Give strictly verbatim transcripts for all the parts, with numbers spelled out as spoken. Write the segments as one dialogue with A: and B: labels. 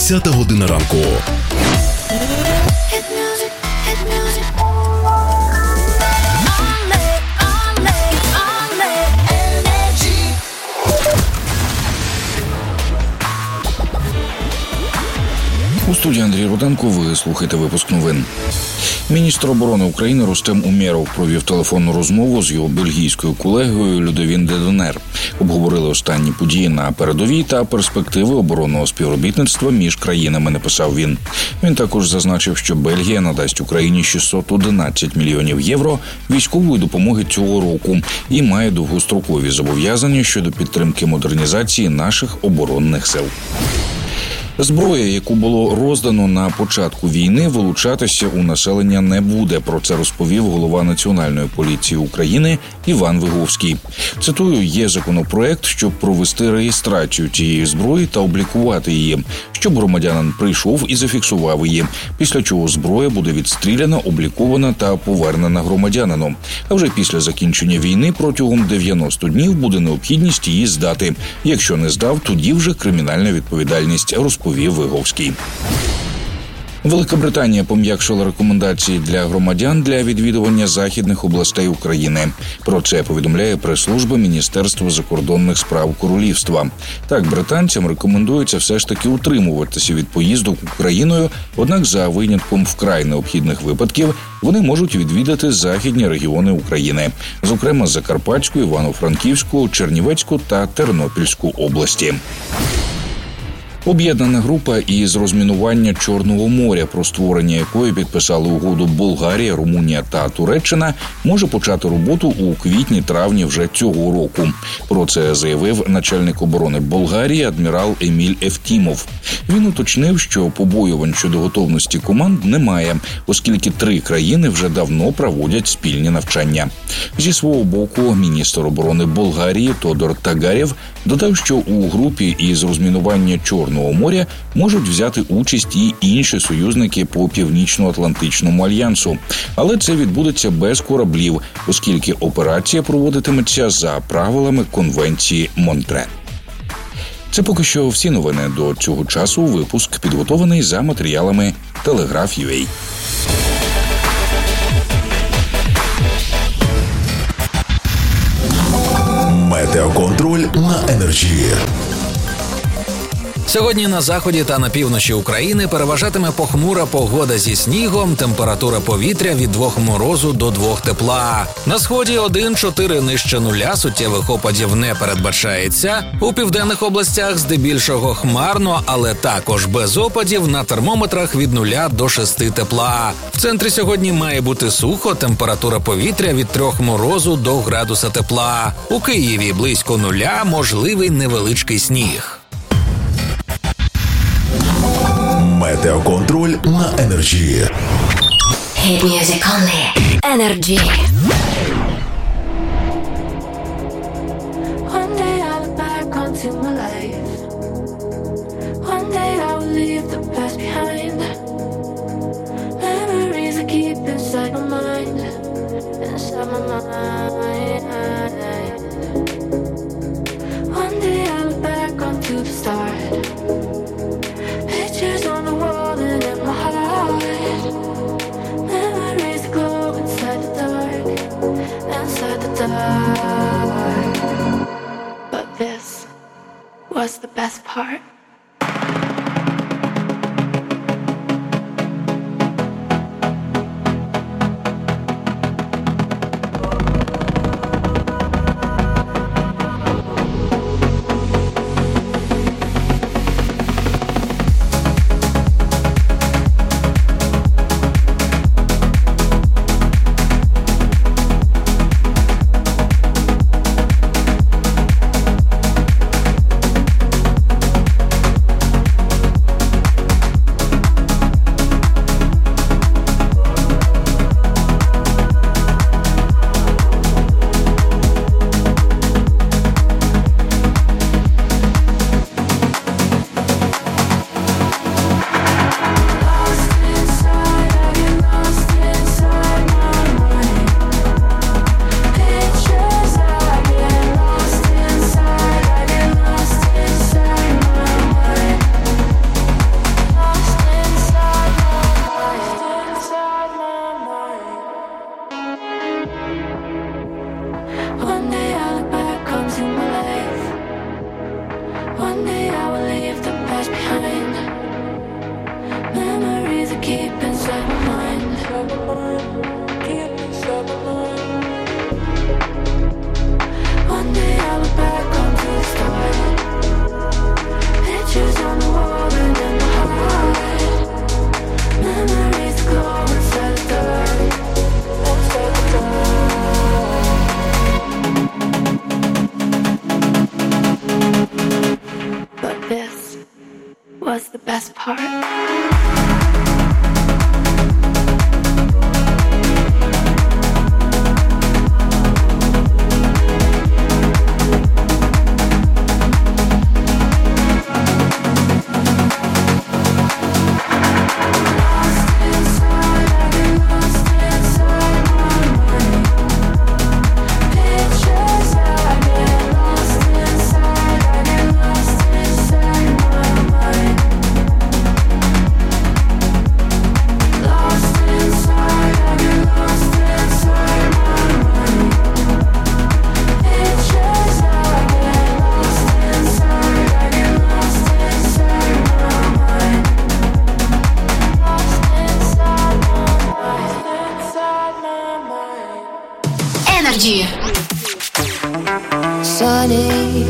A: десята година ранку.
B: У студії Андрій Руденко, ви слухаєте випуск новин. Міністр оборони України Рустем Умєров провів телефонну розмову з його бельгійською колегою Людовін де Донер. Обговорили останні події на передовій та перспективи оборонного співробітництва між країнами, написав він. Він також зазначив, що Бельгія надасть Україні шістсот одинадцять мільйонів євро військової допомоги цього року і має довгострокові зобов'язання щодо підтримки модернізації наших оборонних сил. Зброя, яку було роздано на початку війни, вилучатися у населення не буде. Про це розповів голова Національної поліції України Іван Виговський. Цитую, є законопроект, щоб провести реєстрацію цієї зброї та облікувати її, щоб громадянин прийшов і зафіксував її, після чого зброя буде відстріляна, облікована та повернена громадянину. А вже після закінчення війни протягом дев'яноста днів буде необхідність її здати. Якщо не здав, тоді вже кримінальна відповідальність, розповів Виговський. Велика Британія пом'якшила рекомендації для громадян для відвідування західних областей України. Про це повідомляє прес-служба Міністерства закордонних справ Королівства. Так, британцям рекомендується все ж таки утримуватися від поїздок Україною, однак за винятком вкрай необхідних випадків вони можуть відвідати західні регіони України, зокрема Закарпатську, Івано-Франківську, Чернівецьку та Тернопільську області. Об'єднана група із розмінування Чорного моря, про створення якої підписали угоду Болгарія, Румунія та Туреччина, може почати роботу у квітні-травні вже цього року. Про це заявив начальник оборони Болгарії адмірал Еміль Евтімов. Він уточнив, що побоювань щодо готовності команд немає, оскільки три країни вже давно проводять спільні навчання. Зі свого боку, міністр оборони Болгарії Тодор Тагарєв додав, що у групі із розмінування Чорного моря можуть взяти участь і інші союзники по Північно-Атлантичному альянсу. Але це відбудеться без кораблів, оскільки операція проводитиметься за правилами Конвенції Монтре. Це поки що всі новини до цього часу. Випуск підготований за матеріалами Телеграф.ua.
A: Метеоконтроль на Енерджі.
C: Сьогодні на заході та на півночі України переважатиме похмура погода зі снігом, температура повітря від двох морозу до двох тепла. На сході один-чотири нижче нуля, суттєвих опадів не передбачається. У південних областях здебільшого хмарно, але також без опадів, на термометрах від нуля до шести тепла. В центрі сьогодні має бути сухо, температура повітря від трьох морозу до градуса тепла. У Києві близько нуля, можливий невеличкий сніг.
A: Метеоконтроль на Енерджі.
D: Hit music only. Energy.
E: One day I'll look back onto my life. One day I will leave the past behind. Memories I keep inside my mind. Inside my mind. One day I'll look back onto the start. Pictures on the wall and in my heart. Memories glow inside the dark, inside the dark. But this was the best part. Was the best part.
F: Sunny.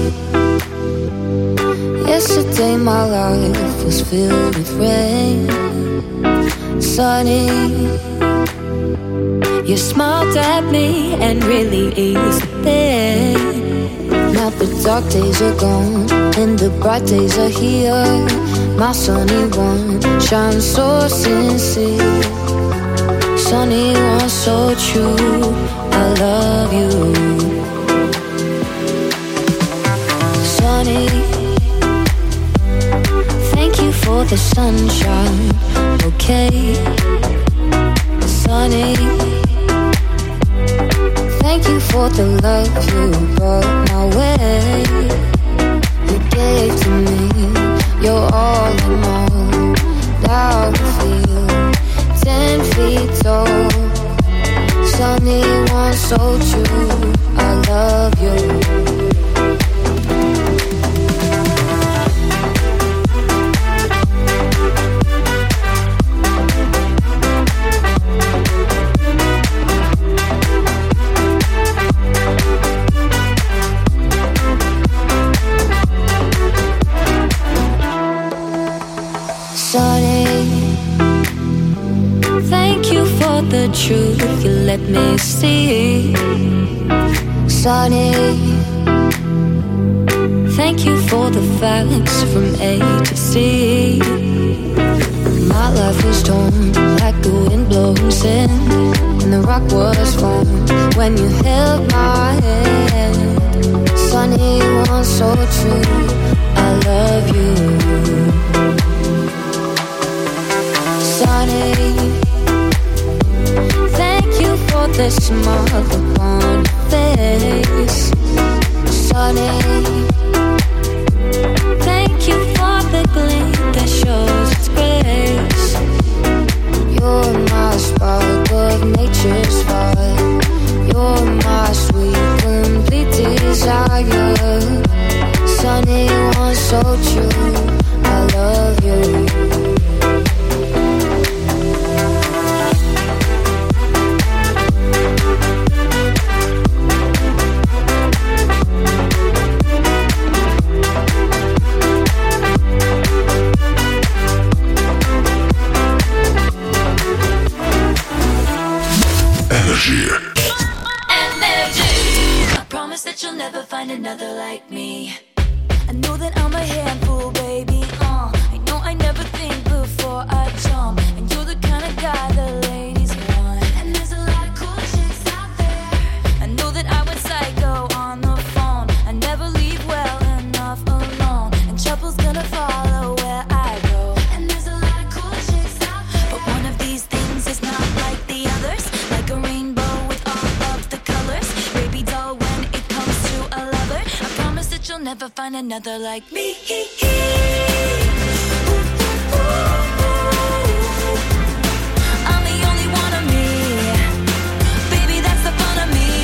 F: Yesterday my life was filled with rain. Sunny. You smiled at me and really eased the pain. Now the dark days are gone and the bright days are here. My sunny one shines so sincere. Sunny one so true, I love you. Sunny, thank you for the sunshine, okay. Sunny, thank you for the love you brought my way. You gave to me, you're all in all. Now I feel ten feet tall. Sunny one so true, I love you. The truth you let me see. Sunny, thank you for the facts from A to Z. My life was torn like the wind blows in, and the rock was formed when you held my hand. Sunny one so true, I love you. Sunny, for the smile upon your face. Sunny, thank you for the gleam that shows its grace. You're my spark of nature's fire. You're my sweet, complete desire. Sunny one so true, I love you.
E: Another like me. I know that I'm a handful, baby. Uh, I know I never think before I jump, and you're the kind of guy the ladies want. And there's a lot of cool chicks out there. I know that I went psycho on the phone. I never leave well enough alone, and trouble's gonna follow where I go. And there's a lot of cool chicks out there, but one of these things is not like the others. Like a rainbow with all of the colors. Baby doll, when it comes to a lover, I promise that you'll never find another like me. I'm the only one of me. Baby, that's the fun of me.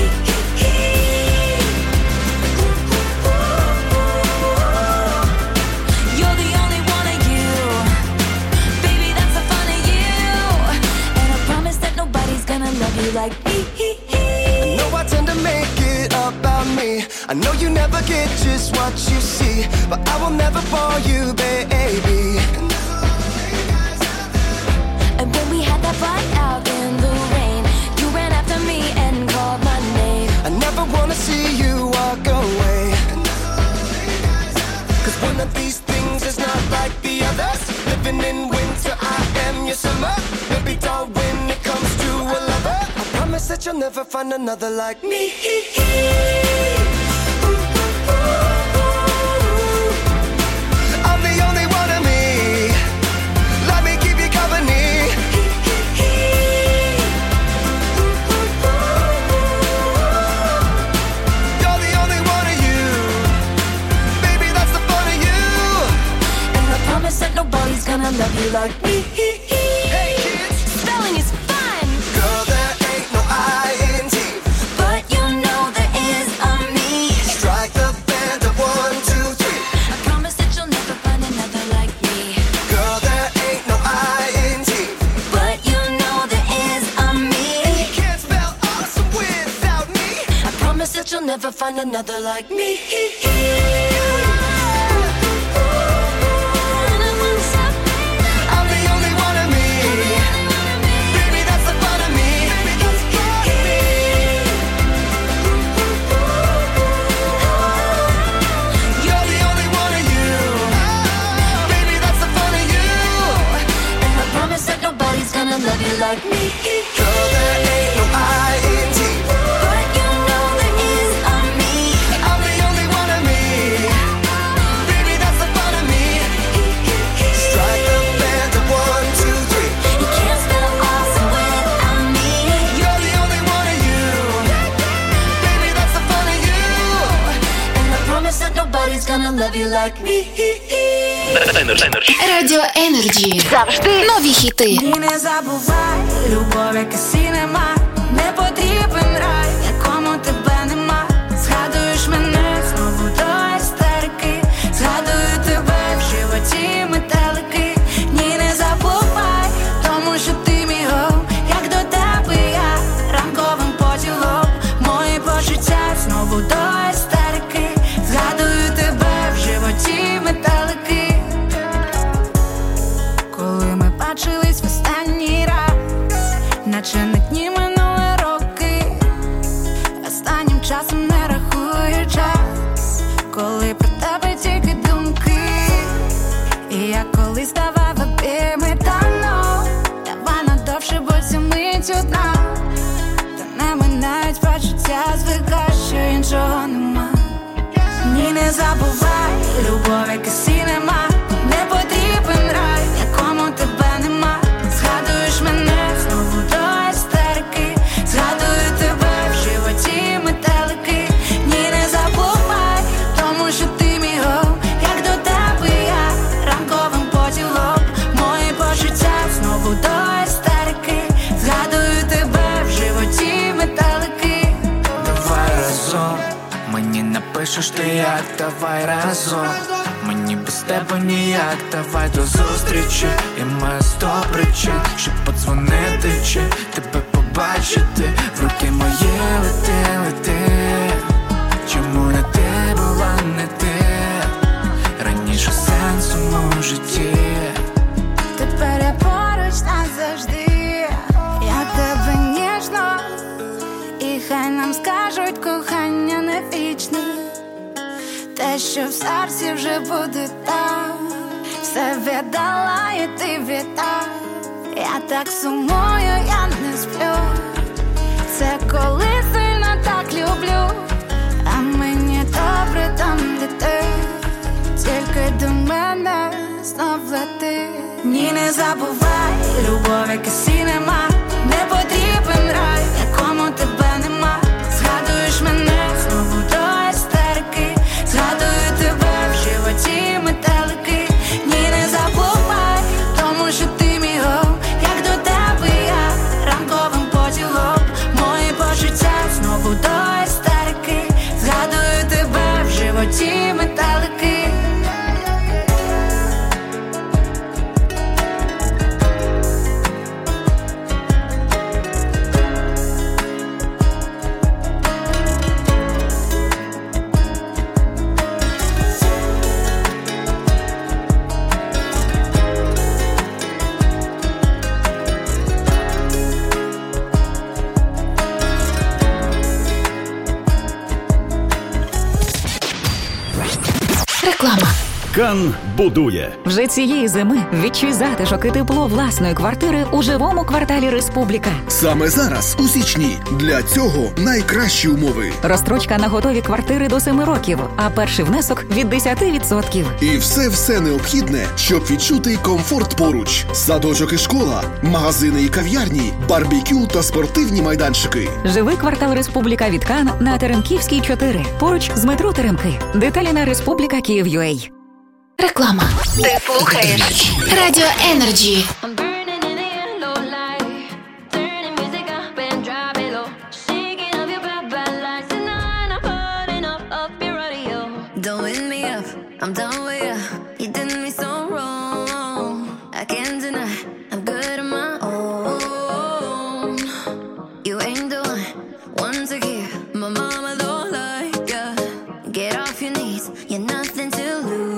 E: You're the only one of you. Baby, that's the fun of you. And I promise that
G: I know you never get just what you see, but I will never bore you, baby.
E: And when we had that fight out in the rain, you ran after me and called my name.
G: I never wanna see you walk away, cause one of these things is not like the others. Living in winter, I am your summer. Baby doll, when it comes to a lover, I promise that you'll never find another like me. I'm the only one of me. Let me keep you company. You're the only one of you. Baby, that's the fun of you.
E: And I promise that nobody's gonna love you like me.
G: Hey kids,
E: Spelling is fun,
G: girl, there ain't no I N G.
E: but you know there is a me.
G: Strike the band of one, two, three.
E: I promise that you'll never find another like me.
G: Girl, there ain't no I N G.
E: But you know there is a me.
G: You can't spell awesome without me.
E: I promise that you'll never find another like me.
G: I'm the only one of me. Baby, that's the fun of me. You're the only one of you. Baby, that's the fun of you.
E: And I promise that nobody's gonna love you like me.
G: Girl, there ain't no I N G.
E: But you know there is a me.
G: I'm the only one of me. Baby, that's the fun of me. Strike the band of one, two, three.
E: You can't spell awesome without me.
G: You're the only one of you. Baby, that's the fun of you.
E: And I promise that nobody's gonna love you like me.
D: Радіо Energy. Завжди нові хіти.
H: І не забувай, любов, яка сінема, не потрібен рай, якому тебе нема. Згадуєш мене знову до істерики, згадую тебе в животі метелики. Ні, не забувай, тому що ти мій гол, як до тебе я ранковим поділом. Мої почуття знову до істерики, згадую тебе в животі метелики. Коли ми бачились в останній раз, наче на дні минули роки, останнім часом не рахую час, коли про тебе тільки думки. І я колись давав обійми давно, давай надовше, бо ця мить одна. Та не минають почуття, звикаєш, що іншого нема. Ні, не забувай, любов, яка сінема, не потрібен рай, якому тебе нема. Згадуєш мене знову до істерики, згадую тебе в животі метелики. Ні, не забувай, тому що ти мій гол, як до тебе я ранковим поділом. Мої почуття знову до істерики, згадую тебе в животі метелики.
I: Давай разом, мені напишеш ти як, давай разом. Мені без тебе ніяк, давай до зустрічі. Я маю сто причин, щоб подзвонити чи тебе побачити. В руки мої лети, лети. Чому не ти була, не ти? Раніше сенс у моєму житті.
H: Тепер я поруч назавжди, я тебе ніжно, і хай нам скажуть, кохання не вічне. Те, що в серці вже буде там, все віддала і ти віддав. Я так сумую, я не сплю. Це коли сильно так люблю, а мені добре там, де ти. Тільки до мене знов лети. Ні, не забувай, любов, яка сінема, не потрібен рай, якому тебе нема. Згадуєш мене знову до істерики, згадую тебе в животі метелики. Ні, не забувай, тому що ти мій гол, як до тебе я ранковим поділом. Мої почуття знову до істерики, згадую тебе в животі метелики.
J: Кан будує.
K: Вже цієї зими відчуй затишок і тепло власної квартири у живому кварталі Республіка.
L: Саме зараз, у січні, для цього найкращі умови.
K: Розстрочка на готові квартири до семи років, а перший внесок від десять відсотків.
L: І все-все необхідне, щоб відчути комфорт поруч. Садочок і школа, магазини і кав'ярні, барбекю та спортивні майданчики.
K: Живий квартал Республіка від Кан на Теремківській, чотири. Поруч з метро Теремки. Деталі на Республіка Київ.ua.
D: Реклама. Ти слухаєш Радіо Енерджі.
F: I'm done with you. You did me so wrong. I can't deny I'm good on my own. You ain't the one, one to keep. My mama don't like ya. Get off your knees. You're nothing to lose.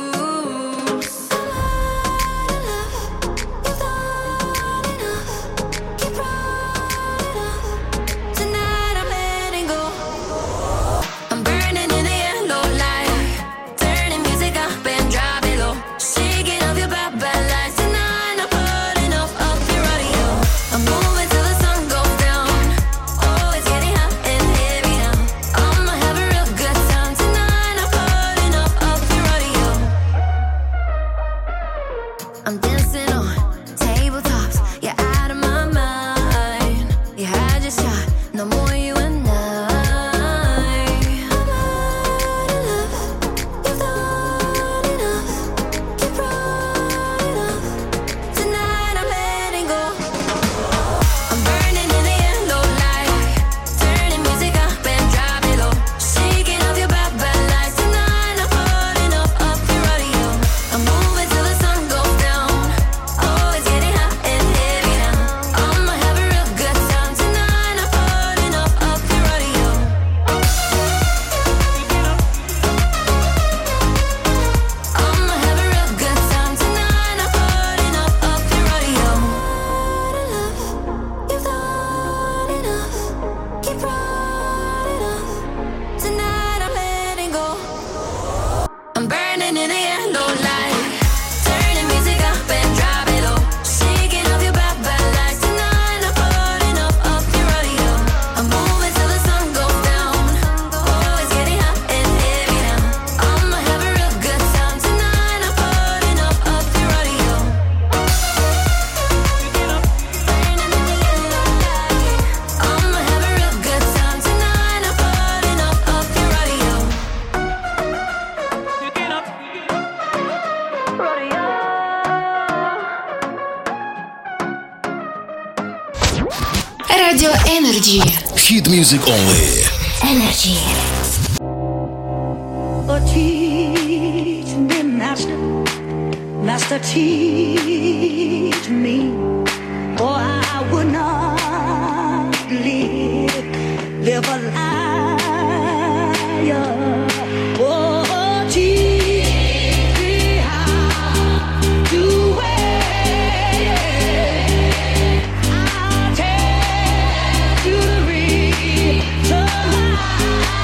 D: Радіо Енерджі.
A: Hit music only.
D: Енерджі.
M: Oh, teach me, master, master, teach me, or I would not live, live a liar. Oh, teach me how to wait. I'll tell you the reason why.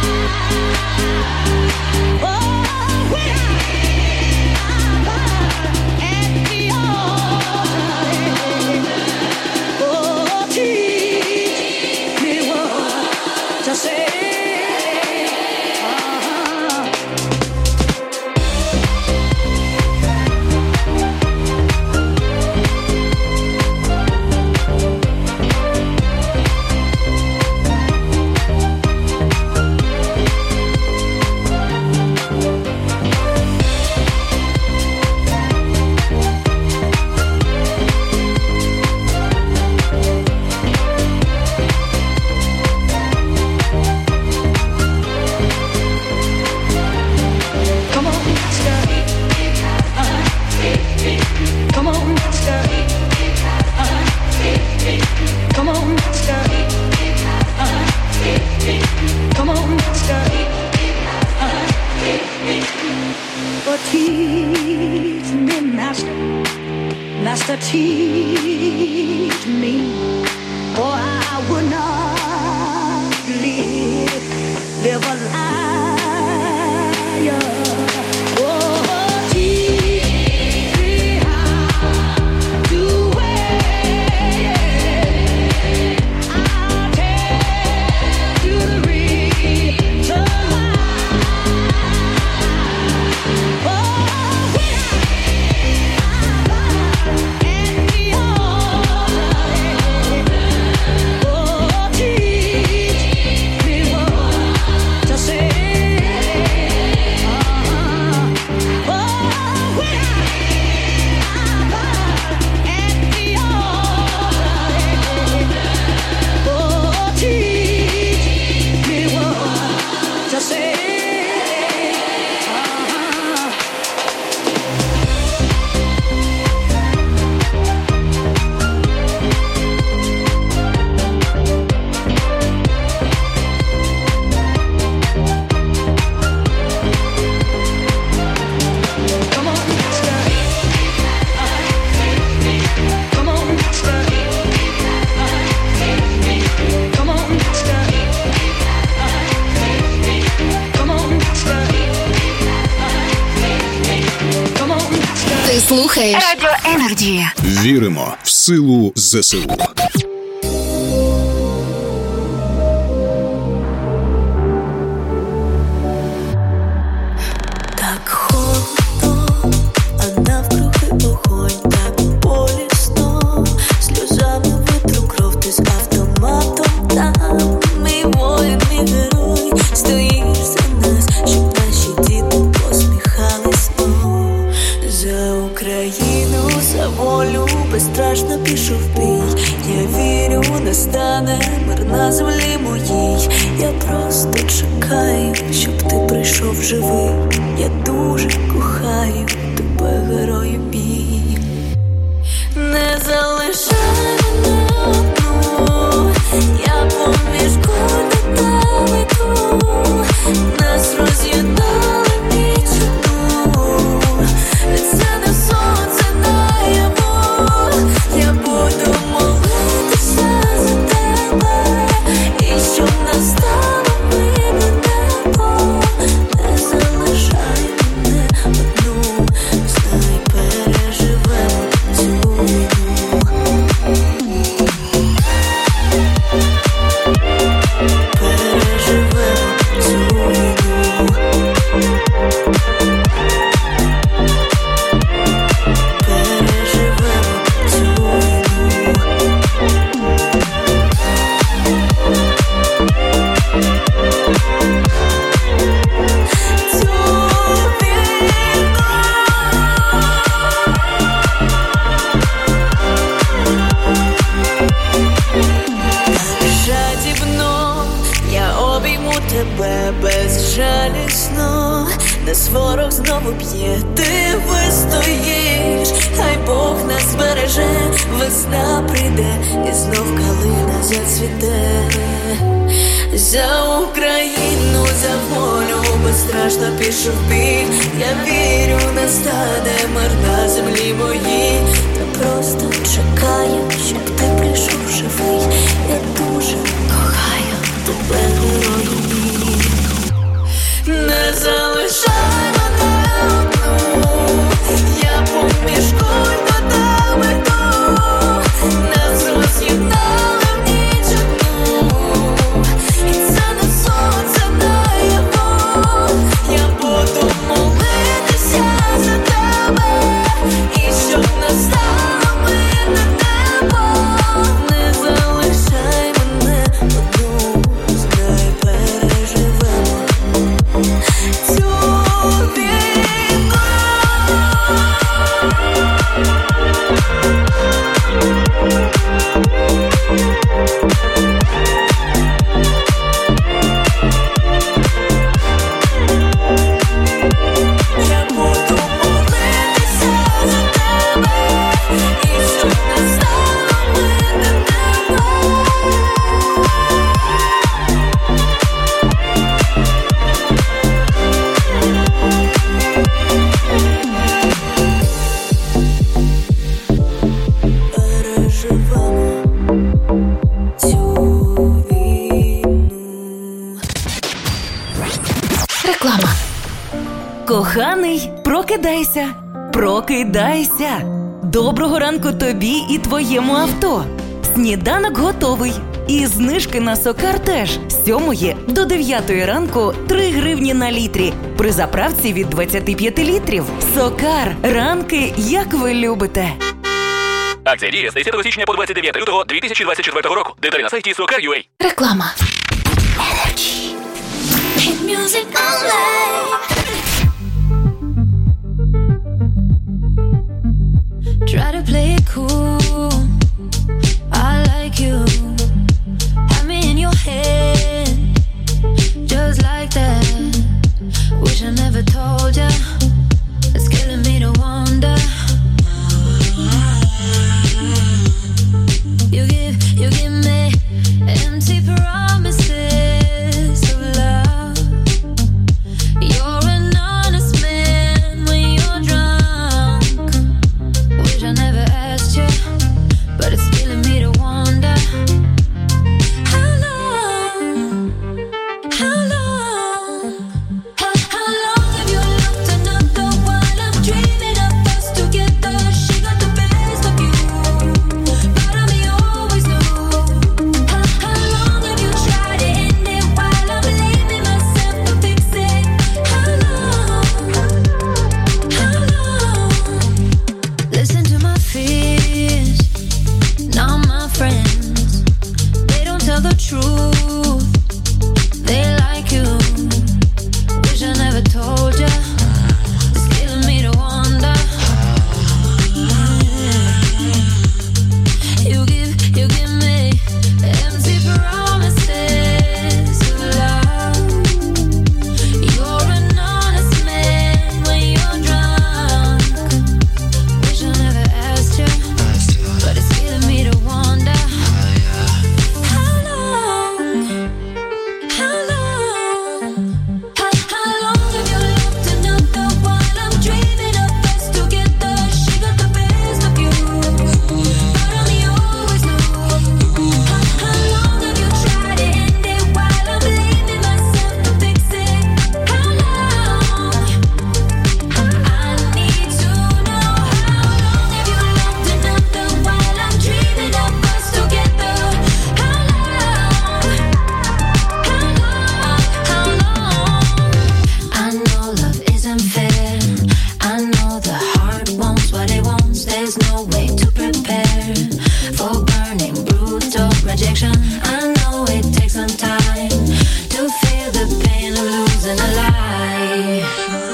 M: Master, teach me, or I would not live, live a liar. Oh, teach
D: слухаєш Радіо Енерджі.
L: Віримо в силу ЗСУ.
J: Так холодно, а навкруги огонь, так болісно, сльозами витру кров, ти з автоматом там. Мій воїн, мій герой, стоїш за нас, щоб наші діти посміхались знов. За Україну, за волю безстрашно пішов бій. Я вірю, настане мир на землі моїй. Я просто чекаю, щоб ти прийшов живий. Я дуже кохаю тебе, герою мій. Не залишай мене одну, я поміж кульками йду. Нас роз'єднали ніч одну, це не сон, це наяву. Я буду молитися за тебе, і щоб настало мирне небо. Не залишай мене одну, знай, переживемо цю війну. Переживемо цю війну. Переживемо цю жадібно я обійму тебе безжалісно. Нас ворог знову б'є, ти вистоїш, хай Бог нас збереже. Весна прийде і знов калина зацвіте. За Україну, за волю безстрашно пішов бій. Я вірю, настане мир на землі моїй. Та просто чекаю, щоб ти прийшов живий. Я дуже кохаю тебе, герою мій. Не залишай мене одну, я поміж кульками йду. Нас роз'єднали в ніч одну, і це не сон, це наяву. Я буду молитися за тебе, і щоб настало мирне небо. Не залишай мене одну, знай, переживемо цю війну. Я буду молитися за тебе, і щоб настало мирне небо. Переживемо цю війну.
D: Реклама.
K: Коханий, прокидайся, прокидайся. Доброго ранку тобі і твоєму авто. Сніданок готовий. І знижки на Сокар теж. З сьомої до дев'ятої ранку три гривні на літрі. При заправці від двадцять п'ять літрів. Сокар. Ранки, як ви любите.
N: Акція діє з десятого січня по двадцять дев'яте лютого дві тисячі двадцять четвертого року. Деталі на сайті сокар крапка ю а.
D: Реклама.
J: Hit music online. Try to play it cool. I like you. Have me in your head, just like that. Wish I never told ya. It's killing me to wonder. You give, you give me empty promises of love. You're an honest man when you're drunk. Wish I never asked you. to prepare for burning, brutal rejection. I know it takes some time to feel the pain of losing a lie.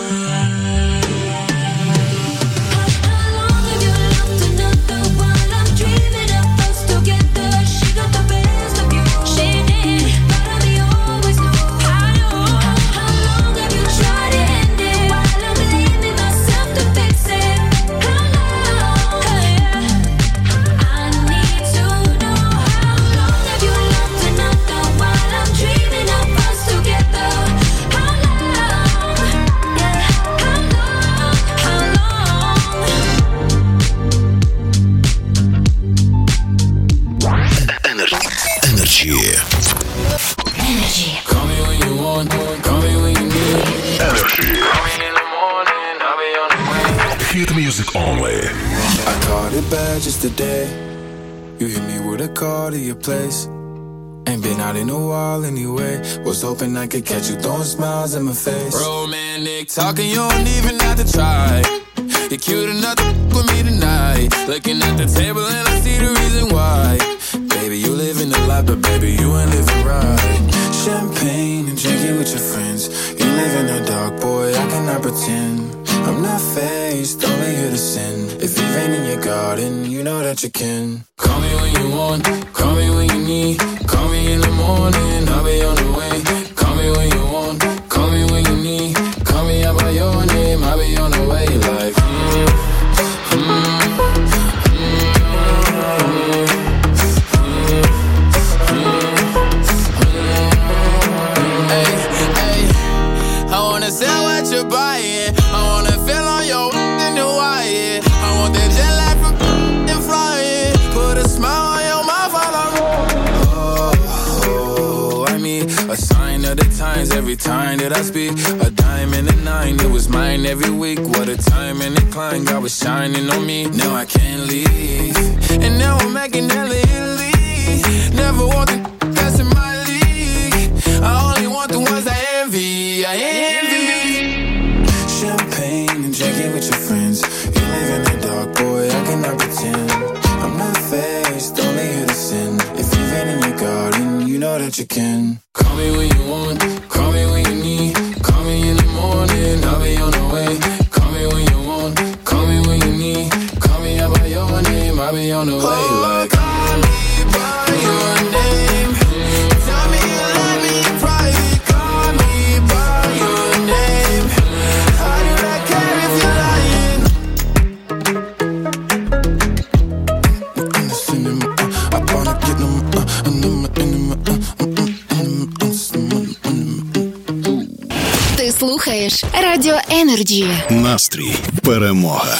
A: Hit music only.
I: I caught it bad just today. You hit me with a call to your place. Ain't been out in a while anyway. Was hoping I could catch you throwing smiles in my face. Romantic talking, you don't even have to try. You're cute enough to f*** with me tonight. Looking at the table and I see the reason why. Baby, you living the life, but baby, you ain't living right. Champagne and drinking with your friends. You live in the dark, boy, I cannot pretend. I'm not faced, only here to sin. If you've rain in your garden, you know that you can. Call me when you want, call me when you need. Call me in the morning, I'll be on the way. Call me when you want, call me when you need. Call me out by your name, I'll be on the way. Like, mm, mm, hey, hey, I wanna sell what you're buying. I wanna feel on your in the wire. I want that jet lag from and flying. Put a smile on your mouth while I'm oh, oh, I mean a sign of the times every time that I speak. A dime and a nine, it was mine every week. What a time and a climb, God was shining on me. Now I can't leave, and now I'm making hella Italy. Never want the that's in my league. I only want the ones I envy. I envy. Champagne and drinking with your friends. You live in the dark, boy, I cannot pretend. I'm not faced, only here to sin. If you've rain in your garden, you know that you can. Call me when you want, call me when you need. Call me in the morning, I'll be on the way. Call me when you want, call me when you need. Call me out by your name, I'll be on the way. Like, call me by your name. Tell me you love me in private. Call me by your name. How do I care if you're lying? In the cinema, I wanna get them.
D: Ти слухаєш Радіо Енерджі.
A: Настрій, перемога.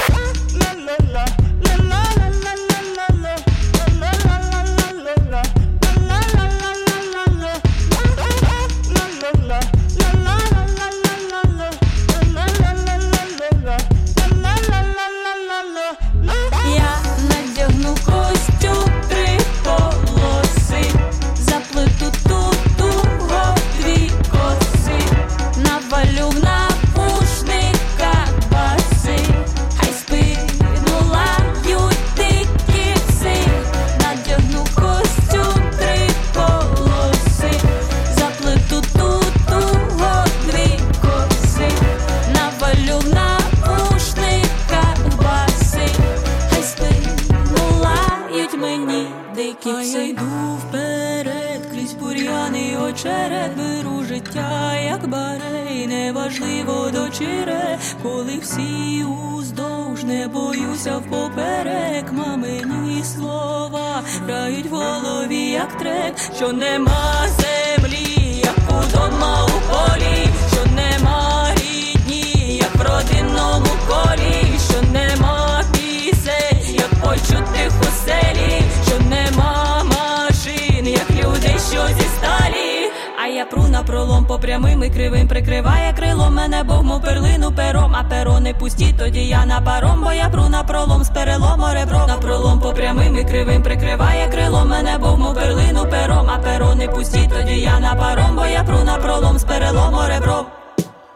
O: Коли всі уздовж, не боюся впоперек. Мамині слова грають в голові, як трек. Що нема землі, як удома у полі. Що нема рідні, як в родинному колі. Що нема пісень, як почутих у селі. Що нема машин, як людей, що зі сталі. А я пру на пролом по прямим і кривим. Прикриває крилом мене Бог, мов перлину пером. А перони пусті, тоді я на паром. Бо я пру на пролом з перелому ребром. На пролом по прямим і кривим. Прикриває крилом мене Бог, мов перлину пером. А перони пусті, тоді я на паром. Бо я пру на пролом з перелому ребром.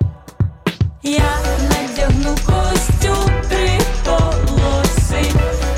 O: Я надягну костюм три полоси.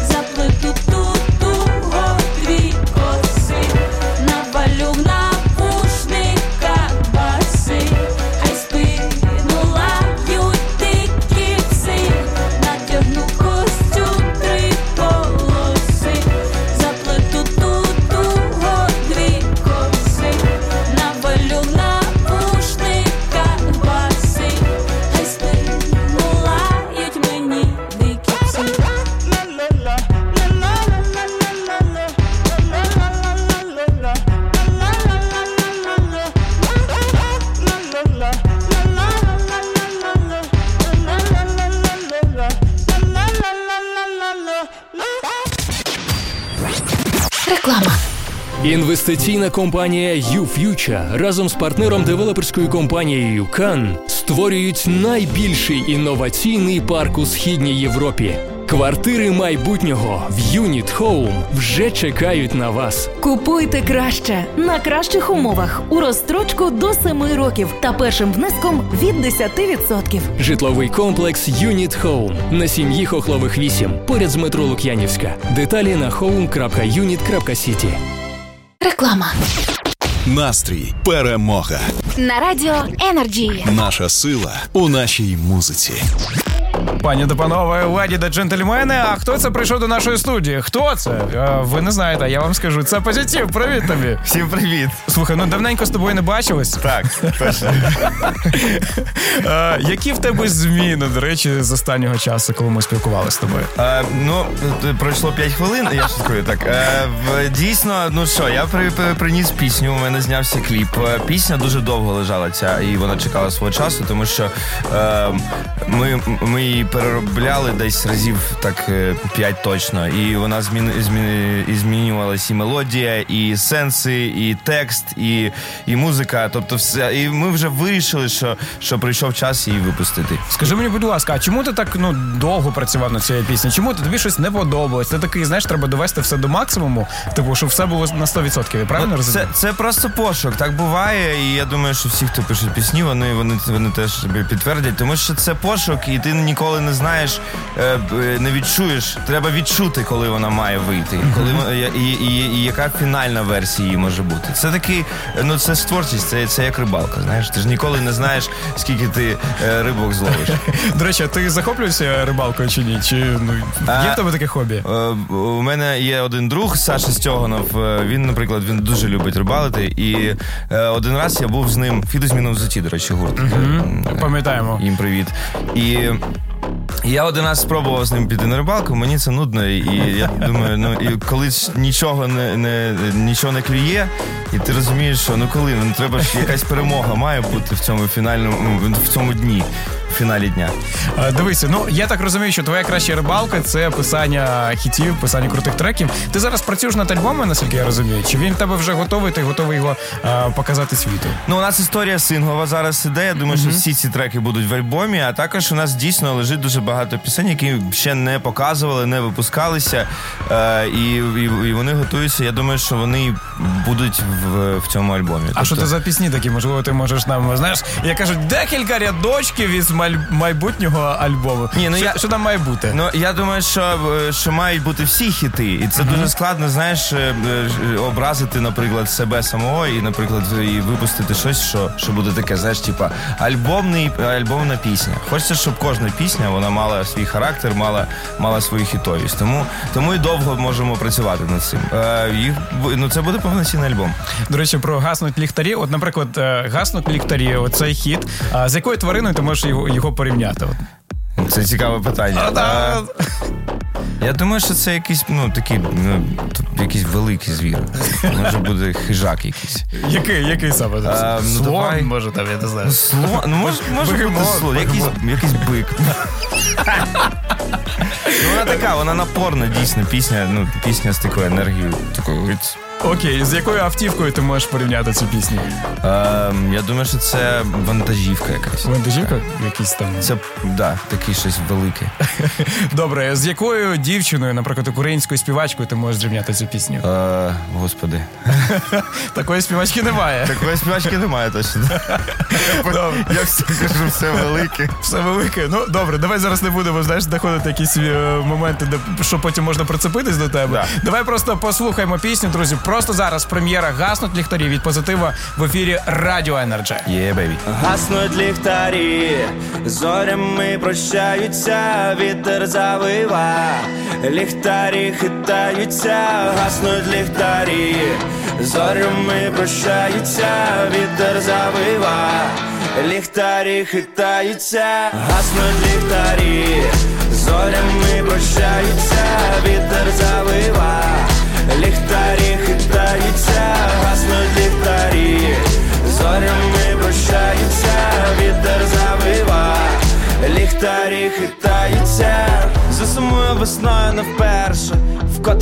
D: Реклама.
P: Інвестиційна компанія YouFuture разом з партнером-девелоперською компанією Кан створюють найбільший інноваційний парк у Східній Європі. Квартири майбутнього в Unit Home вже чекають на вас.
K: Купуйте краще, на кращих умовах, у розстрочку до семи років та першим внеском від десять відсотків.
P: Житловий комплекс Unit Home на сім'ї Хохлових вісім, поряд з метро Лук'янівська. Деталі на хоум крапка юніт крапка сіті.
D: Реклама.
A: Настрій, перемога.
D: На радіо Енерджі.
A: Наша сила у нашій музиці.
Q: Пані та панове, леді та джентльмени, а хто це прийшов до нашої студії? Хто це? А, ви не знаєте, я вам скажу. Це Позитив, привіт тобі.
R: Всім привіт.
Q: Слухай, ну давненько з тобою не бачились.
R: Так, точно.
Q: а, які в тебе зміни, до речі, з останнього часу, коли ми спілкувалися з тобою?
R: А, ну, пройшло п'ять хвилин, я шуткую, так. А, дійсно, ну що, я при, при, приніс пісню, у мене знявся кліп. Пісня дуже довго лежала ця, і вона чекала свого часу, тому що а, ми, ми її переробляли десь разів так п'ять точно, і вона зміни, зміни, і змінювалась і мелодія, і сенси, і текст, і, і музика, тобто все. І ми вже вирішили, що, що прийшов час її випустити.
Q: Скажи мені, будь ласка, а чому ти так ну довго працював над цією піснею? Чому тобі щось не подобалось? Ти такий, знаєш, треба довести все до максимуму, типу, щоб все було на сто відсотків, я правильно
R: ну,
Q: розумію?
R: Це, це просто пошук, так буває, і я думаю, що всі, хто пишуть пісні, вони, вони, вони теж підтвердять, тому що це пошук, і ти ніколи не знаєш, не відчуєш, треба відчути, коли вона має вийти, коли і, і, і, і яка фінальна версія її може бути. Це такий, ну це ж творчість, це, це як рибалка, знаєш, ти ж ніколи не знаєш, скільки ти рибок зловиш.
Q: До речі, а ти захоплюєшся рибалкою чи ні? Чи ну, є в тебе таке хобі?
R: У мене є один друг, Саша Стьоганов, він, наприклад, він дуже любить рибалити, і один раз я був з ним, «Фідозміна в взутті», до речі, гурт.
Q: Mm-hmm. Пам'ятаємо.
R: Їм привіт. І я один раз спробував з ним піти на рибалку, мені це нудно, і я думаю, ну і коли нічого не, не, нічого не клює, і ти розумієш, що ну коли, ну треба ж якась перемога має бути в цьому фінальному, в цьому дні, в фіналі дня.
Q: А, дивися, ну я так розумію, що твоя краща рибалка – це писання хітів, писання крутих треків. Ти зараз працюєш над альбомом, наскільки я розумію? Чи він в тебе вже готовий, ти готовий його а, показати світу?
R: Ну, у нас історія синглова зараз іде, я думаю, mm-hmm. що всі ці треки будуть в альбомі, а також у нас дійсно лежить дуже багато пісень, які ще не показували, не випускалися, е, і, і, і вони готуються, я думаю, що вони будуть в, в цьому альбомі.
Q: А
R: тобто...
Q: що це за пісні такі? Можливо, ти можеш нам, знаєш, як кажуть, декілька рядочків із майбутнього альбому. Ні, ну що, я, що там має бути?
R: Ну, я думаю, що, що мають бути всі хіти, і це mm-hmm. дуже складно, знаєш, образити, наприклад, себе самого і, наприклад, і випустити щось, що, що буде таке, знаєш, типа альбомний, альбомна пісня. Хочеться, щоб кожна пісня, вона мала свій характер, мала, мала свою хітовість. Тому, тому і довго можемо працювати над цим. Е, їх, ну, це буде повноцінний альбом.
Q: До речі, про «Гаснуть ліхтарі». От, наприклад, «Гаснуть ліхтарі», оцей хіт. А з якою твариною ти можеш його, його порівняти?
R: Це цікаве питання.
Q: А, а,
R: я думаю, що це якийсь, ну, такий, ну, якийсь великий звір. Може бути хижак якийсь.
Q: Який, який саме?
R: А, ну,
Q: слон,
R: давай...
Q: може, там, я не знаю.
R: Ну, слон, ну, може, може бути слон, якийсь, якийсь бик. Ну, вона така, вона напорна, дійсно, пісня, ну, пісня з такою енергією, такою.
Q: Окей, з якою автівкою ти можеш порівняти цю пісню?
R: Е, я думаю, що це вантажівка якась.
Q: Вантажівка? Якийсь там?
R: Це, да, таке щось велике.
Q: Добре, з якою дівчиною, наприклад, українською співачкою ти можеш зрівняти цю пісню?
R: Е, господи.
Q: Такої співачки немає.
R: Такої співачки немає, точно. Я все кажу, все велике.
Q: Все велике. Ну, добре, давай зараз не будемо, знаєш, знаходити якісь моменти, де, що потім можна прицепитись до тебе. Да. Давай просто послухаємо пісню, друзі. Просто зараз прем'єра «Гаснуть ліхтарі» від Позитива в ефірі Радіо Енерджі.
R: Є, бейбі.
S: Гаснуть ліхтарі, зорями прощаються, вітер завива, ліхтарі хитаються, гаснуть ліхтарі, зорями прощаються, вітер завива, ліхтарі хитаються, гаснуть ліхтарі, зорями прощаються, вітер завива, ліхтарі хитаються, гаснуть ліхтарі, зорями прощаються, вітер завива, ліхтарі хитаються. Засумую весною не вперше, вкотре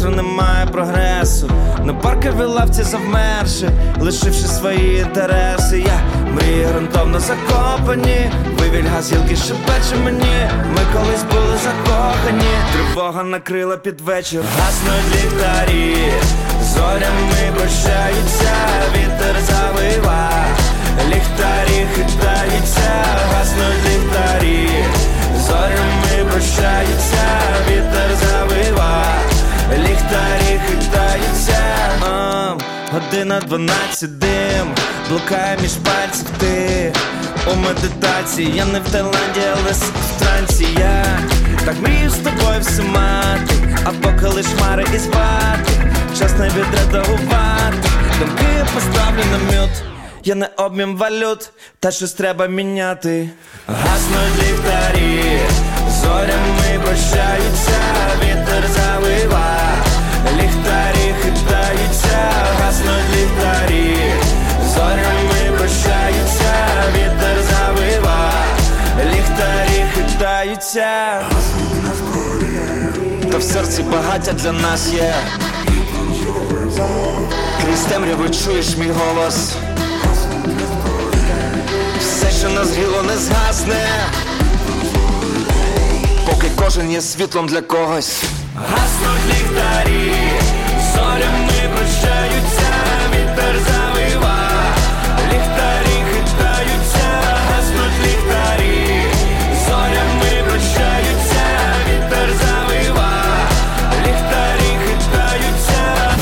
S: завтра немає прогресу. На парковій лавці завмерши, лишивши свої інтереси. Я мрії грунтовно закопані, вивіль газілки шепече мені. Ми колись були закохані, тривога накрила під вечір. Гаснуть ліхтарі, зорями прощаються, вітер завива, ліхтарі хитаються. Гаснуть ліхтарі, зорями прощаються, вітер завива, ліхтарі хитаються. а, Година дванадцять, дим блукає між пальців. Ти у медитації, я не в Таїланді, але в трансі. Я так мрію з тобою все мати, а поки лиш хмари і спати. Час не відредагувати, думки я поставлю на мют. Я не обмін валют, та щось треба міняти. Гаснуть ліхтарі, зорями прощаються, вітер завива, ліхтарі хитаються. Гаснуть ліхтарі, зорями прощаються, вітер завива, ліхтарі хитаються. Та в серці багаття для нас є, крізь темряву чуєш мій голос. Все, що нас гріло, не згасне, поки кожен є світлом для когось. Гаснуть ліхтарі, зорями прощаються, вітер завива, ліхтарі хитаються. Гаснуть ліхтарі, зорями прощаються, вітер завива, ліхтарі хитаються.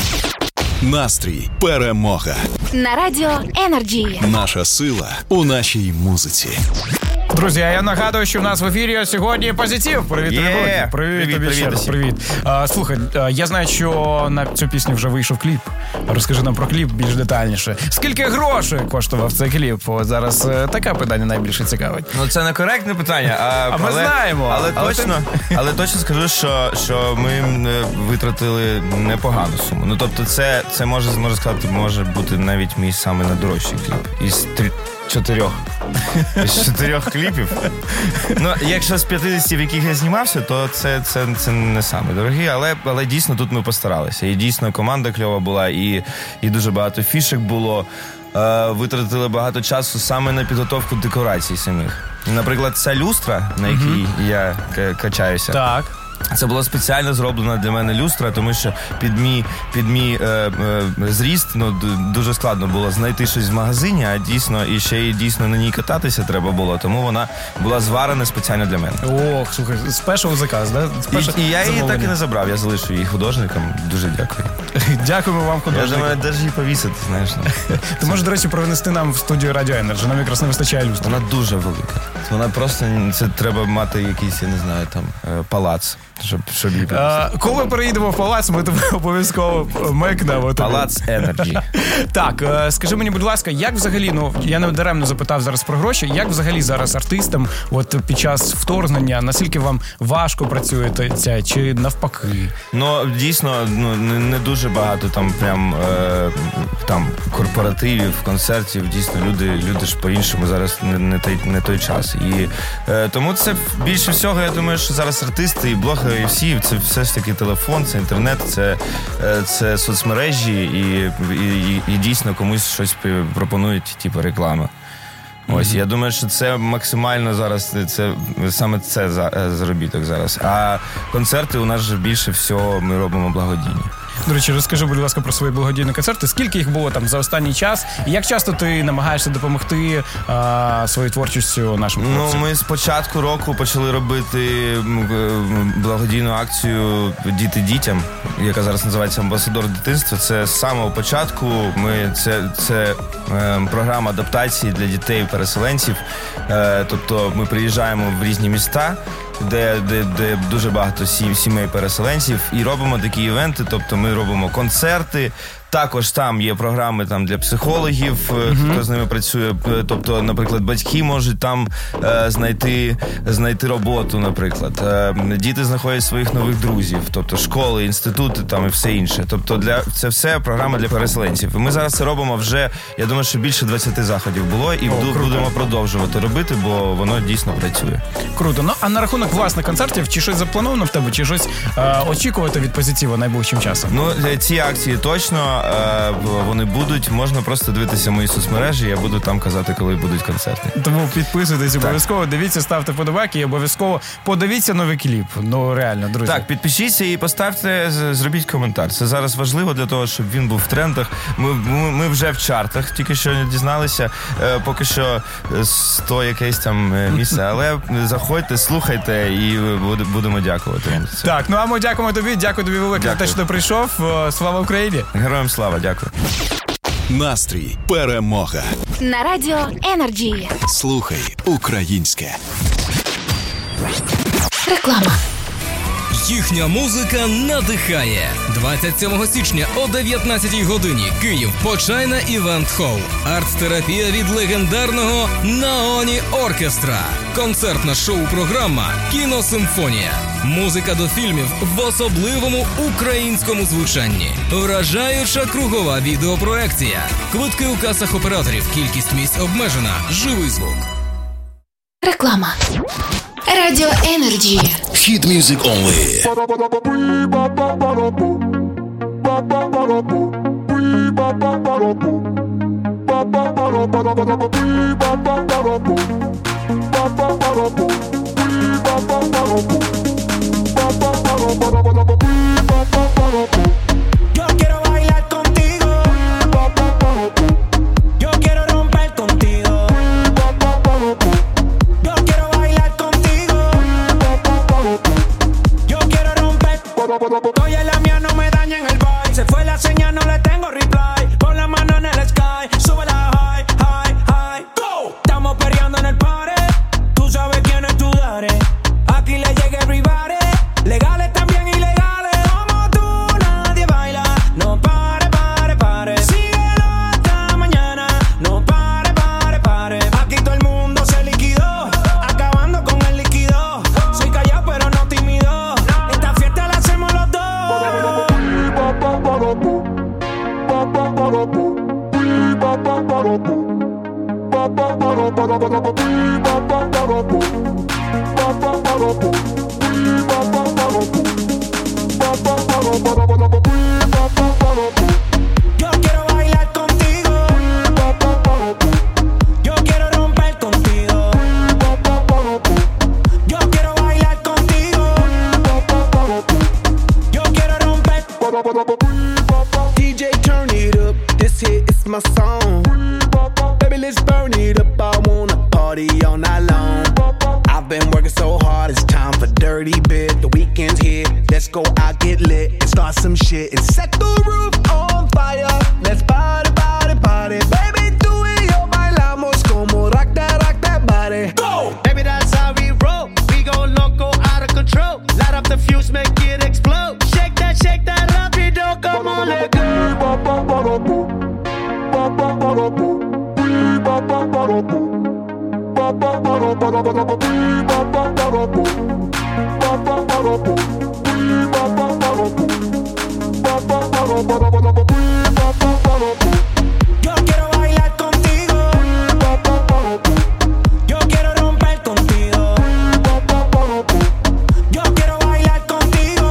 A: Настрій – перемога.
D: На радіо Енерджі.
A: Наша сила у нашій музиці.
Q: Друзі, а я нагадую, що в нас в ефірі сьогодні позитив. Привіт,
R: Є!
Q: привіт, привіт,
R: Привіт,
Q: тобі ще
R: привіт
Q: раз,
R: усім.
Q: привіт. А, слухай, а, я знаю, що на цю пісню вже вийшов кліп. Розкажи нам про кліп більш детальніше. Скільки грошей коштував цей кліп? От зараз е, таке питання найбільше цікавить.
R: Ну, це не коректне питання, а,
Q: А ми
R: але,
Q: знаємо.
R: Але,
Q: Але
R: точно,
Q: ти-
R: але точно скажу, що, що ми е, витратили непогану суму. Ну, тобто, це, це може, може сказати, може бути навіть мій самий найдорожчий кліп. Із трі... чотирьох. З чотирьох кліпів. Ну, якщо з п'ятдесят, в яких я знімався, то це, це, це не саме дорогі, але, але дійсно тут ми постаралися. І дійсно команда кльова була, і, і дуже багато фішек було. Е, витратили багато часу саме на підготовку декорацій самих. Наприклад, ця люстра, на якій mm-hmm. я к- качаюся.
Q: Так.
R: Це була спеціально зроблена для мене люстра, тому що під мій, під мій е, е, зріст ну, д- дуже складно було знайти щось в магазині, а дійсно, і ще й дійсно на ній кататися треба було, тому вона була зварена спеціально для мене.
Q: Ох, слухай, спешл заказ, да? Спешл
R: І, і я її
Q: замовлення.
R: так і не забрав, я залишу її художникам. Дуже дякую.
Q: Дякуємо вам,
R: Я
Q: художник.
R: думаю, навіть її повісити, знаєш. Ну.
Q: Ти можеш, до речі, принести нам в студію Радіо Енерджі. Нам якраз не вистачає люстри.
R: Вона дуже велика. Вона просто, це треба мати якийсь, я не знаю, там, е, палац, щоб, щоб її
Q: А, коли переїдемо в палац, ми тебе обов'язково мекнемо.
R: Палац Енерджі.
Q: Так, е, скажи мені, будь ласка, як взагалі, ну, я не даремно запитав зараз про гроші, як взагалі зараз артистам от під час вторгнення, наскільки вам важко працюється, чи навпаки?
R: Ну, дійсно, ну, не, не дуже багато там прям е, там корпоративів, концертів. Дійсно, люди, люди ж по-іншому зараз не, не, той, не той час. І е, тому це більше всього, я думаю, що зараз артисти і блогери, і всі, це все ж таки телефон, це інтернет, це, е, це соцмережі, і, і, і, і дійсно комусь щось пропонують, типу реклама. Ось, mm-hmm. я думаю, що це максимально зараз, це саме це за, заробіток зараз. А концерти у нас же більше всього ми робимо благодійні.
Q: До речі, розкажи, будь ласка, про свої благодійні концерти. Скільки їх було там за останній час? І як часто ти намагаєшся допомогти а, своєю творчістю нашим хлопцям?
R: Ну, ми з початку року почали робити благодійну акцію «Діти дітям», яка зараз називається «Амбасадор дитинства». Це з самого початку. Ми, це, це е, програма адаптації для дітей-переселенців. Е, тобто ми приїжджаємо в різні міста, Де, де, де дуже багато сім, сімей переселенців, і робимо такі івенти, тобто ми робимо концерти, Також там є програми там для психологів, mm-hmm. хто з ними працює. Тобто, наприклад, батьки можуть там е, знайти, знайти роботу, наприклад. Е, діти знаходять своїх нових друзів, тобто школи, інститути там і все інше. Тобто для це все програма для переселенців. І ми зараз це робимо вже, я думаю, що більше двадцять заходів було, і О, будемо продовжувати робити, бо воно дійсно працює.
Q: Круто. Ну, а на рахунок власних концертів, чи щось заплановано в тебе, чи щось е, очікувати від позитиву найближчим часом?
R: Ну, ці акції точно, е, вони будуть, можна просто дивитися мої соцмережі, я буду там казати, коли будуть концерти.
Q: Тому підписуйтесь обов'язково, дивіться, ставте подобайки і обов'язково подивіться новий кліп. Ну, реально, друзі.
R: Так, підпишіться і поставте, зробіть коментар. Це зараз важливо для того, щоб він був в трендах. Ми, ми, ми вже в чартах, тільки що не дізналися. Е, поки що сто якесь там місце, але заходьте, слухайте і будемо дякувати вам.
Q: Так, ну а ми дякуємо тобі, дякую тобі велике за те, що ти прийшов. Слава Україні!
R: Героям слава, дякую.
A: Настрій, перемога.
D: На радіо Energy.
A: Слухай українське.
D: Реклама.
T: Їхня музика надихає. двадцять сьомого січня о дев'ятнадцятій годині. Київ. Почайна Івент Холл. Арт-терапія від легендарного Наоні Оркестра. Концертна шоу-програма «Кіносимфонія». Музика до фільмів в особливому українському звучанні. Вражаюча кругова відеопроекція. Квитки у касах операторів. Кількість місць обмежена. Живий звук.
D: Реклама. Радіо Energy.
A: Hit music only.
U: Yo quiero bailar contigo. Yo quiero romper contigo. Yo quiero bailar contigo. Yo quiero romper. Oye, la mía no me daña en el vibe. Se fue la señal, no le tengo reply. Pon la mano en el sky. Sube la high, high, high. Go. Estamos perreando en el party. Tú sabes quién es tu daddy. Aquí le llega everybody. Legales también ilegales. Como tú nadie baila. No pare, pare, pare. Síguelo hasta mañana. No pare, pare, pare. Aquí todo el mundo se liquidó. Acabando con el líquido. Soy callado pero no tímido. Esta fiesta la hacemos los dos. Yo quiero bailar contigo. Yo quiero romper contigo. Yo quiero bailar contigo. Yo quiero romper.
V: D J, turn it up. This hit is my song. Baby, let's burn it up. I wanna party all night long. I've been working so hard, it's time for dirty bit. The weekend's here, let's go out, get lit, and start some shit and set the roof on fire. Let's party, party, party. Baby, tú y yo bailamos como rock that, rock that body.
U: Go! Baby, that's how we roll. We go loco, out of control. Light up the fuse, make it explode. Shake that, shake that rapido, come on, let go. Yo quiero bailar contigo. Yo quiero romper contigo. Yo quiero bailar contigo.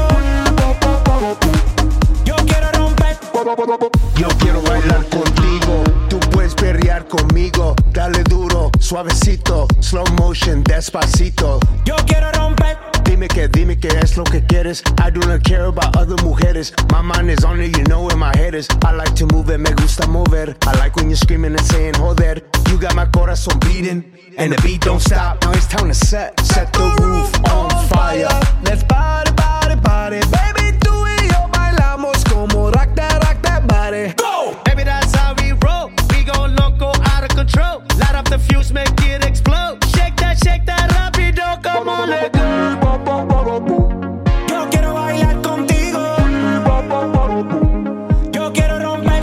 U: Yo quiero romper.
V: Yo quiero bailar contigo. Tú puedes perrear conmigo. Dale duro, suavecito, slow motion, despacito.
U: Yo quiero romper.
V: Dime que, dime que es lo que quieres. I do not care about other mujeres. My mind is on it, you know where my head is. I like to move it, me gusta mover. I like when you're screaming and saying, joder. You got my corazón beating, and the beat don't stop. Now it's time to set, set the roof on fire. Let's party, party, party. Baby, tú y yo bailamos como rock that, rock that body.
U: Go! Baby, that's how we roll. We go loco, out of control. Light up the fuse, make it explode. Shake that, shake that rapido, come on, let go. Yo quiero bailar contigo. Yo quiero romper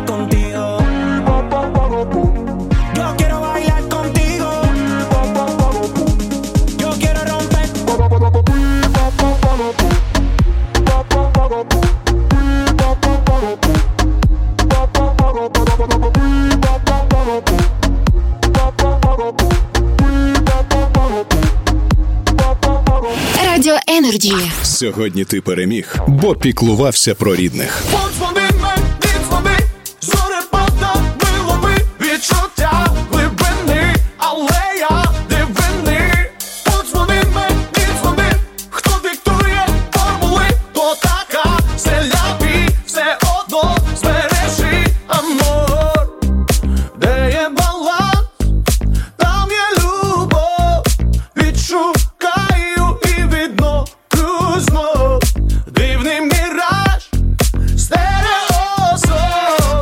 D: Energy.
A: Сьогодні ти переміг, бо піклувався про рідних.
U: Подзвони мені, дзвони, зорепада вилови, відчуття глибини, алея дивини. Подзвони мені, дзвони, хто диктує формули, то така селябі, все одно збережи амор. Де є баланс, там є любов, відшукаю і відновлю знов. Дивний міраж, стереозон,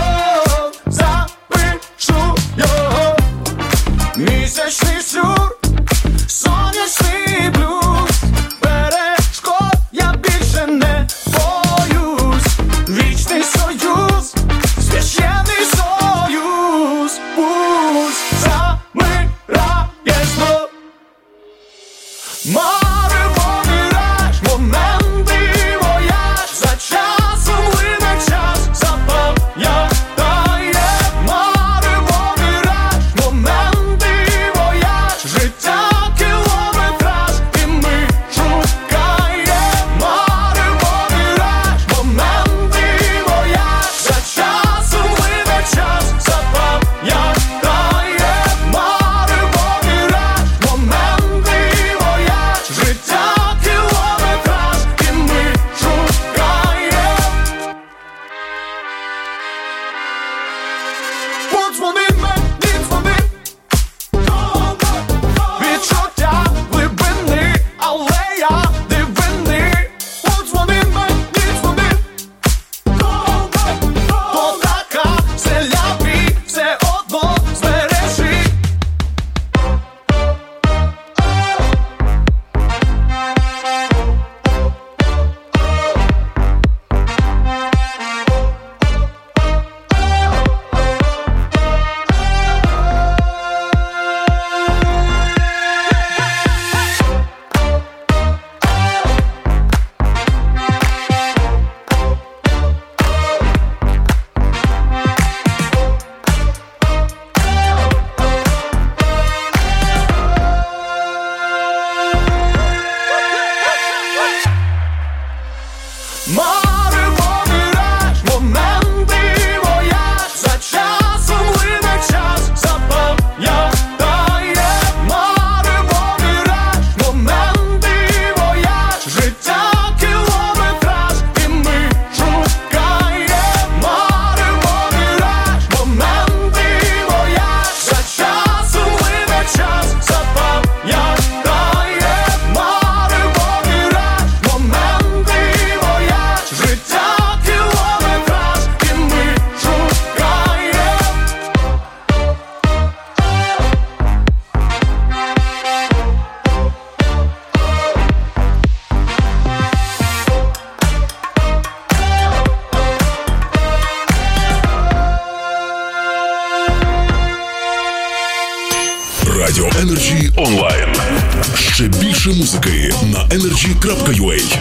U: запишу його. Місячний сюр, сонячний блюз, перешкод я більше не боюсь. Вічний союз, священний союз, пусть замирає знов. Марево міраж, моменти вояж, за часом лине час, запам'ятає. Марево міраж, моменти вояж, життя кілометраж, і ми шукає. Марево міраж, моменти вояж, за часом лине час, запам'ятає. Марево міраж, моменти вояж, життя кілометраж, і ми шукає. Подзвони мені, дзвони, відчуття глибини, алея дивини. Подзвони мені, дзвони, то така селябі, все одно збережи. Марево міраж, моменти вояж, за часом лине час, запам'ятає. Марево міраж, моменти вояж, життя кілометраж, і ми шукає. Марево міраж, моменти вояж, за часом лине час, запам'ятає. Марево міраж, моменти вояж, життя кілометраж, і ми шукає.
A: Радіо Energy онлайн. Ще більше музики на energy крапка ю а.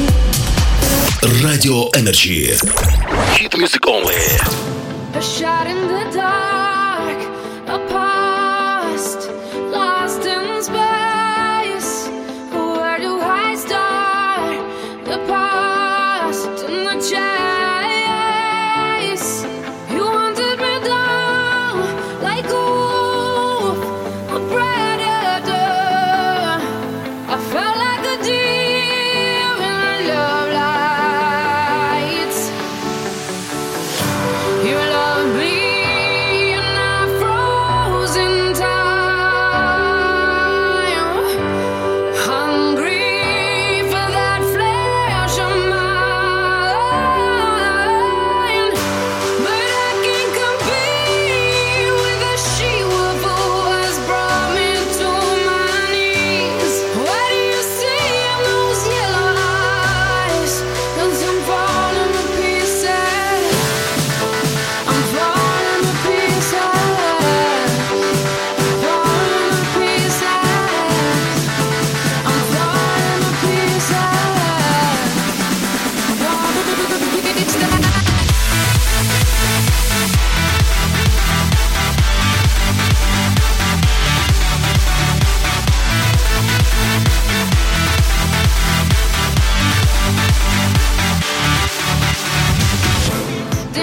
A: Радіо Energy. Hit music only.
H: A shot in the dark, a past lost in space. Where do I start? The past and the chase. You wanted me down like a wolf, a predator. I felt like a deer in love lights. You love me and I frozen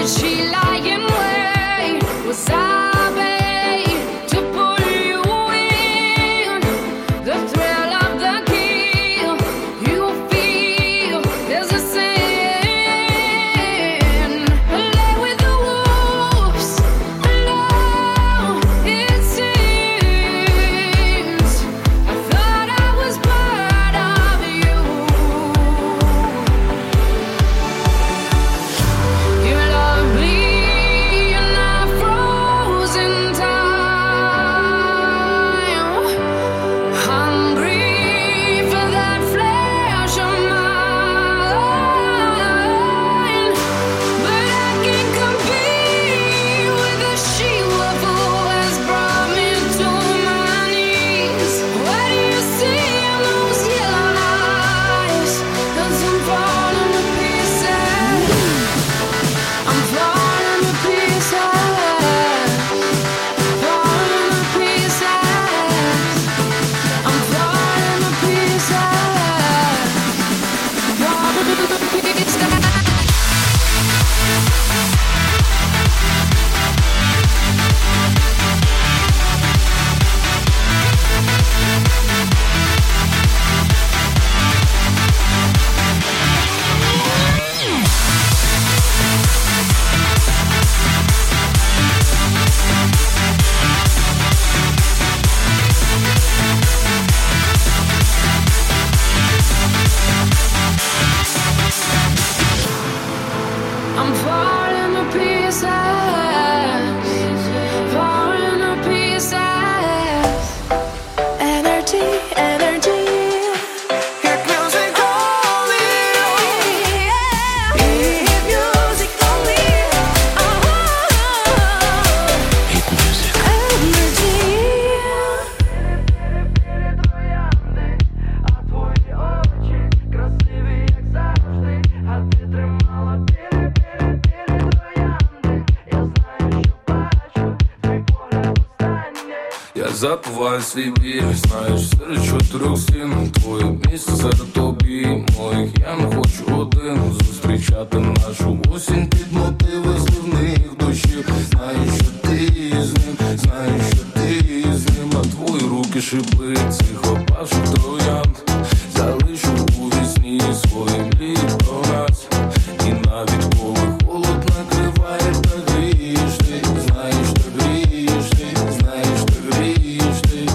B: Забуваю свій біль, знаєш, серед чотирьох стін твоє місце серед обійм моїх. Я не хочу один зустрічати нашу осінь під мотиви зливних дощів. Знаю, що ти з ним, знаю, що ти з ним, а твої руки шипи цих опавших троянд. Залишу у вісні свої мрії про нас. І навіть коли холод накриває, та грієш ти, знаєш, та грієш ти, знаєш, та грієш ти.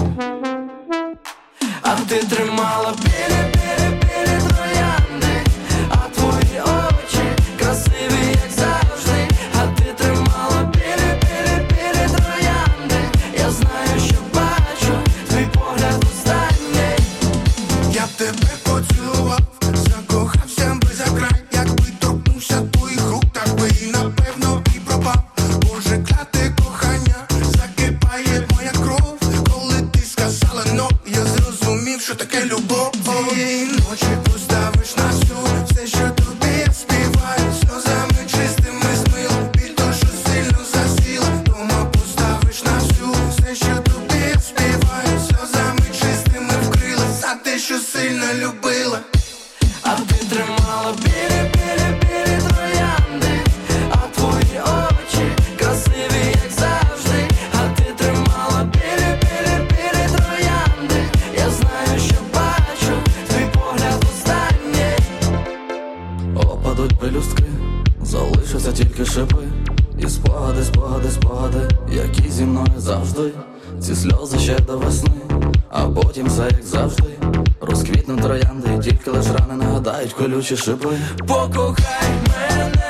S: А ти тримала білі, білі, білі троянди, а твої очі красиві, як завжди. А ти тримала білі, білі, білі троянди. Я знаю, що бачу твій погляд останній.
C: Я б тебе поцілував, закохався би за край. Якби торкнувся твоїх рук, так би і напевно і пропав. Боже, кляте кохання, закипає моя кров. Коли ти сказала «но», я зрозумів, що таке любов. Цієї ночі поставиш на всю, все, що тобі я співаю. Сльозами чистими змила, біль то, що сильно засіла. Дома поставиш на всю, все, що тобі я співаю. Сльозами чистими вкрила, за те, що сильно любила.
S: А ти тримала білі, білі, білі троянди, а твої очі красиві, як завжди. А ти тримала білі, білі, білі троянди. Я знаю, що бачу твій погляд останній.
B: Опадуть пелюстки, залишаться тільки шипи. І спогади, спогади, спогади, які зі мною завжди. Ці сльози ще до весни, а потім все як завжди. Розквітнуть троянди, і тільки лиш рани нагадають колючі шипи.
S: Покохай мене.